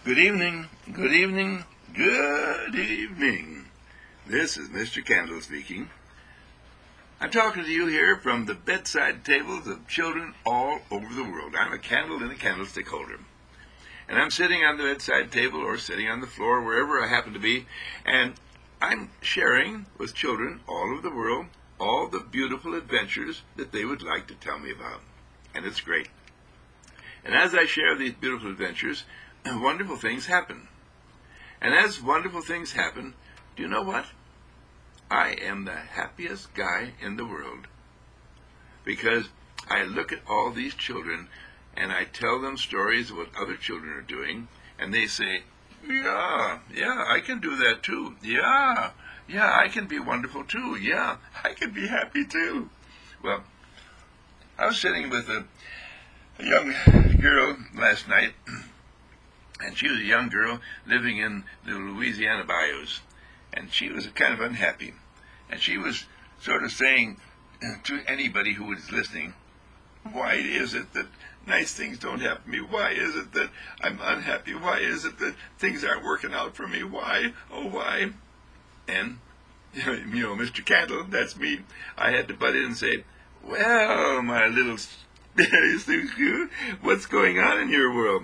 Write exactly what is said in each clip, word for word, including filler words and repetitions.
Good evening, good evening, good evening. This is Mister Candle speaking. I'm talking to you here from the bedside tables of children all over the world. I'm a candle in a candlestick holder. And I'm sitting on the bedside table or sitting on the floor, wherever I happen to be, and I'm sharing with children all over the world all the beautiful adventures that they would like to tell me about. And it's great. And as I share these beautiful adventures, wonderful things happen. And as wonderful things happen, do you know what? I am the happiest guy in the world. Because I look at all these children and I tell them stories of what other children are doing, and they say, yeah, yeah, I can do that too. Yeah, yeah, I can be wonderful too. Yeah, I can be happy too. Well, I was sitting with a, a young girl last night, and she was a young girl living in the Louisiana bayous, and she was kind of unhappy. And she was sort of saying to anybody who was listening, why is it that nice things don't happen to me? Why is it that I'm unhappy? Why is it that things aren't working out for me? Why? Oh, why? And, you know, Mister Candle, that's me, I had to butt in and say, well, my little Susie, what's going on in your world?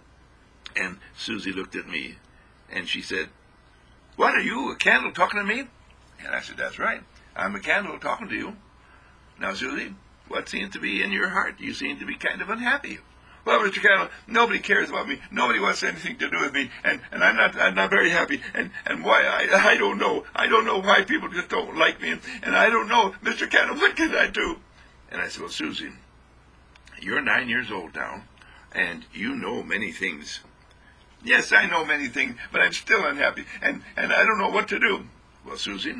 And Susie looked at me, and she said, what, are you, a candle talking to me? And I said, that's right, I'm a candle talking to you. Now, Susie, what seems to be in your heart? You seem to be kind of unhappy. Well, Mister Candle, nobody cares about me. Nobody wants anything to do with me, and, and I'm not I'm not very happy. And, and why I I don't know. I don't know why people just don't like me, and, and I don't know, Mister Candle, what can I do? And I said, well, Susie, you're nine years old now, and you know many things. Yes, I know many things, but I'm still unhappy, and, and I don't know what to do. Well, Susie,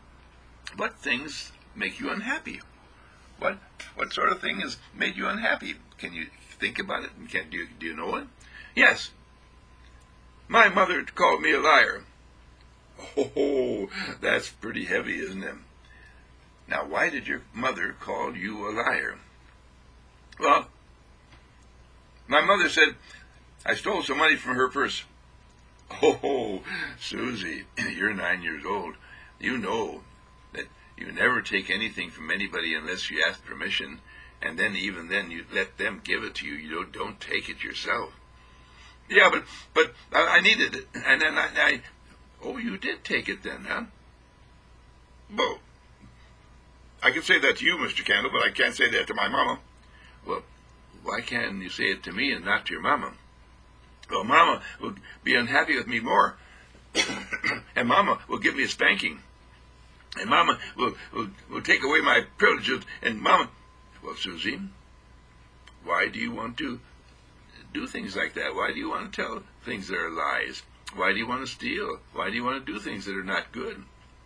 what things make you unhappy? What what sort of thing has made you unhappy? Can you think about it? Can, do, you, do you know it? Yes. My mother called me a liar. Oh, that's pretty heavy, isn't it? Now, why did your mother call you a liar? Well, my mother said I stole some money from her purse. Oh, Susie, you're nine years old. You know that you never take anything from anybody unless you ask permission, and then even then you let them give it to you. You don't, don't take it yourself. Yeah, but but I, I needed it, and then I, I... Oh, you did take it then, huh? Well, I can say that to you, Mister Candle, but I can't say that to my mama. Well, why can't you say it to me and not to your mama? Well, Mama will be unhappy with me more, and Mama will give me a spanking, and Mama will, will, will take away my privileges, and Mama... Well, Susie, why do you want to do things like that? Why do you want to tell things that are lies? Why do you want to steal? Why do you want to do things that are not good?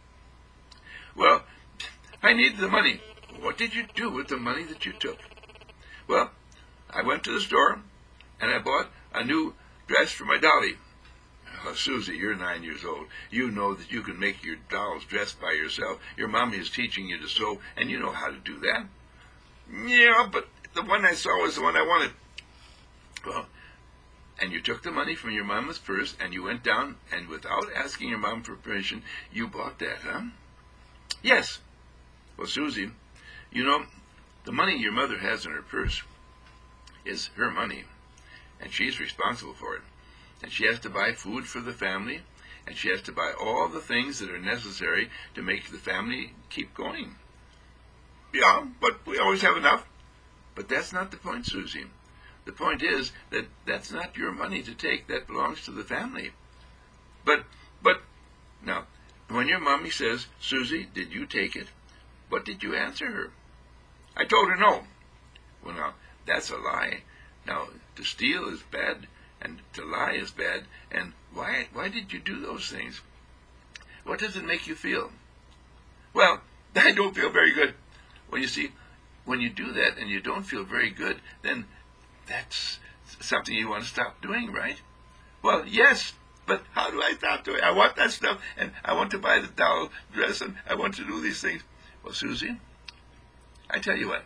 Well, I needed the money. What did you do with the money that you took? Well, I went to the store, and I bought a new dress for my dolly. Oh, Susie, you're nine years old. You know that you can make your dolls dress by yourself. Your mommy is teaching you to sew, and you know how to do that. Yeah, but the one I saw was the one I wanted. Well, and you took the money from your mama's purse, and you went down, and without asking your mom for permission, you bought that, huh? Yes. Well, Susie, you know, the money your mother has in her purse is her money, and she's responsible for it. And she has to buy food for the family, and she has to buy all the things that are necessary to make the family keep going. Yeah, but we always have enough. But that's not the point, Susie. The point is that that's not your money to take. That belongs to the family. But, but, now, when your mommy says, Susie, did you take it? What did you answer her? I told her no. Well, now, that's a lie. Now, to steal is bad, and to lie is bad, and why why did you do those things? What does it make you feel? Well, I don't feel very good. Well, you see, when you do that and you don't feel very good, then that's something you want to stop doing, right? Well, yes, but how do I stop doing it? I want that stuff, and I want to buy the doll dress, and I want to do these things. Well, Susie, I tell you what,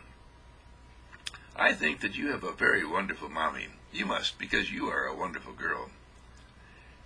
I think that you have a very wonderful mommy. You must, because you are a wonderful girl.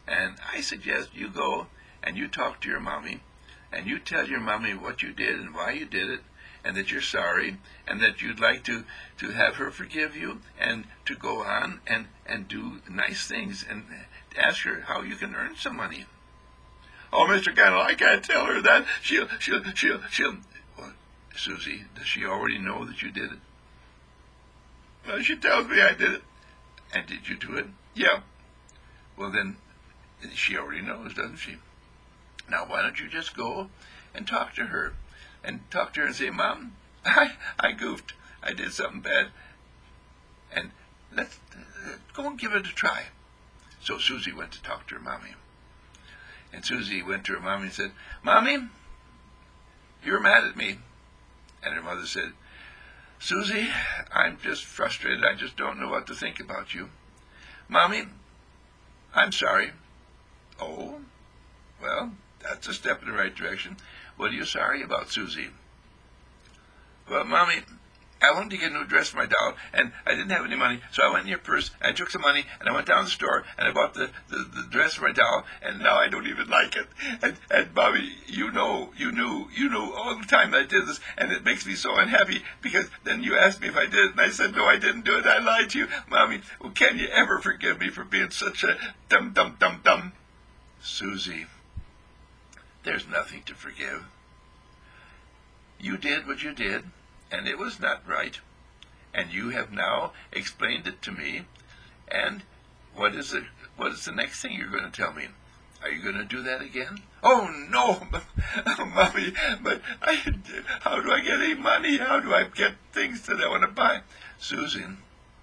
And I suggest you go and you talk to your mommy, and you tell your mommy what you did and why you did it, and that you're sorry, and that you'd like to, to have her forgive you, and to go on and, and do nice things, and ask her how you can earn some money. Oh, Mister Candle, I can't tell her that. She'll, she'll, she'll, she'll... Well, Susie, does she already know that you did it? Well, she tells me I did it. And did you do it? Yeah. Well, then, she already knows, doesn't she? Now, why don't you just go and talk to her? And talk to her and say, Mom, I, I goofed. I did something bad. And let's uh, go and give it a try. So Susie went to talk to her mommy. And Susie went to her mommy and said, Mommy, you're mad at me. And her mother said, Susie, I'm just frustrated. I just don't know what to think about you. Mommy, I'm sorry. Oh, well, that's a step in the right direction. What are you sorry about, Susie? Well, Mommy, I wanted to get a new dress for my doll, and I didn't have any money, so I went in your purse, and I took some money, and I went down to the store, and I bought the, the, the dress for my doll, and now I don't even like it. And, and Mommy, you know, you knew, you knew all the time that I did this, and it makes me so unhappy, because then you asked me if I did it, and I said, no, I didn't do it, I lied to you. Mommy, well, can you ever forgive me for being such a dumb, dumb, dumb, dumb? Susie, there's nothing to forgive. You did what you did, and it was not right, and you have now explained it to me, and what is the, what is the next thing you're going to tell me? Are you going to do that again? Oh, no, oh, Mommy, but I, how do I get any money? How do I get things that I want to buy? Susan,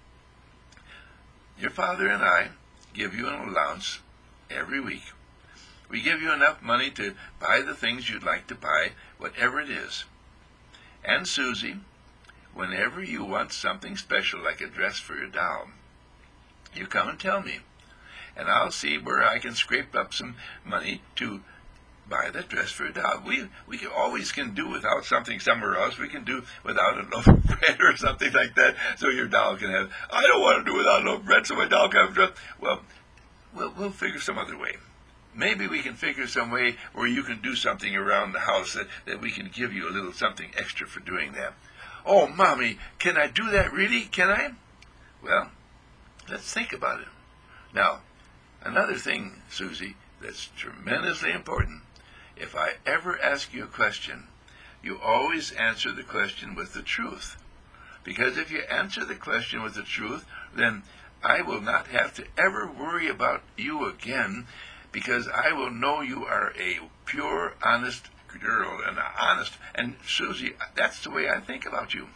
your father and I give you an allowance every week. We give you enough money to buy the things you'd like to buy, whatever it is. And Susie, whenever you want something special like a dress for your doll, you come and tell me, and I'll see where I can scrape up some money to buy that dress for your doll. We we can, always can do without something somewhere else. We can do without a loaf of bread or something like that, so your doll can have. I don't want to do without a loaf of bread, so my doll can have a dress. Well, we'll we'll figure some other way. Maybe we can figure some way where you can do something around the house that, that we can give you a little something extra for doing that. Oh, Mommy, can I do that really? Can I? Well, let's think about it. Now, another thing, Susie, that's tremendously important. If I ever ask you a question, you always answer the question with the truth. Because if you answer the question with the truth, then I will not have to ever worry about you again, because I will know you are a pure, honest girl, and honest. And Susie, that's the way I think about you.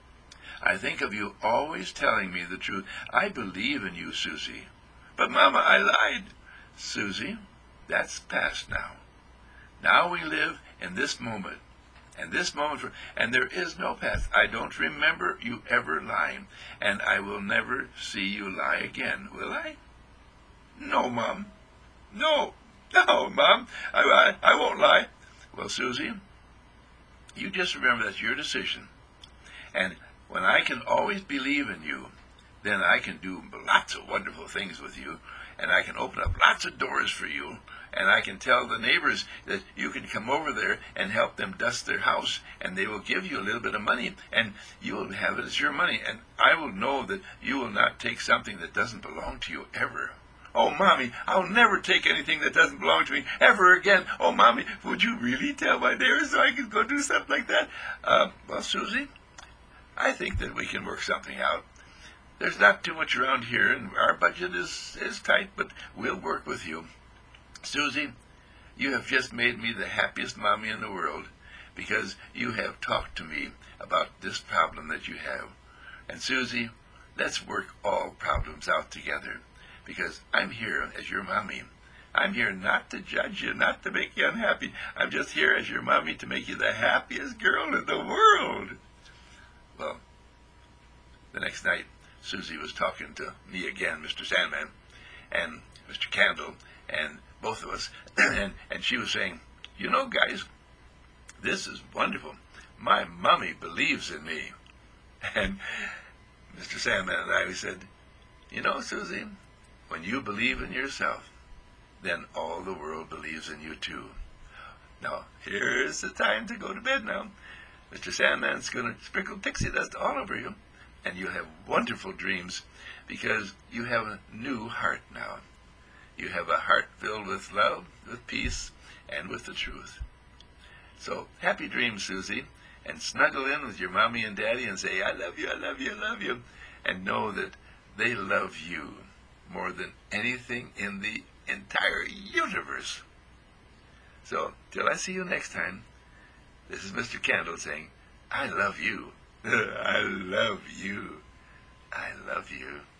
I think of you always telling me the truth. I believe in you, Susie. But, Mama, I lied. Susie, that's past now. Now we live in this moment. And this moment, for, and there is no past. I don't remember you ever lying, and I will never see you lie again, will I? No, Mom. No, no, Mom, I, I, I won't lie. Well, Susie, you just remember that's your decision. And when I can always believe in you, then I can do lots of wonderful things with you, and I can open up lots of doors for you, and I can tell the neighbors that you can come over there and help them dust their house, and they will give you a little bit of money, and you will have it as your money, and I will know that you will not take something that doesn't belong to you ever. Oh, Mommy, I'll never take anything that doesn't belong to me ever again. Oh, Mommy, would you really tell my neighbors so I could go do something like that? Uh, well, Susie, I think that we can work something out. There's not too much around here, and our budget is, is tight, but we'll work with you. Susie, you have just made me the happiest mommy in the world, because you have talked to me about this problem that you have. And Susie, let's work all problems out together, because I'm here as your mommy. I'm here not to judge you, not to make you unhappy. I'm just here as your mommy to make you the happiest girl in the world. Well, the next night, Susie was talking to me again, Mister Sandman, and Mister Candle, and both of us, and, and she was saying, you know, guys, this is wonderful. My mommy believes in me. And Mister Sandman and I, we said, you know, Susie, when you believe in yourself, then all the world believes in you too. Now, here's the time to go to bed now. Mister Sandman's going to sprinkle pixie dust all over you, and you'll have wonderful dreams because you have a new heart now. You have a heart filled with love, with peace, and with the truth. So, happy dreams, Susie, and snuggle in with your mommy and daddy and say, I love you, I love you, I love you, and know that they love you more than anything in the entire universe. So, till I see you next time, this is Mister Candle saying, I love you. I love you. I love you.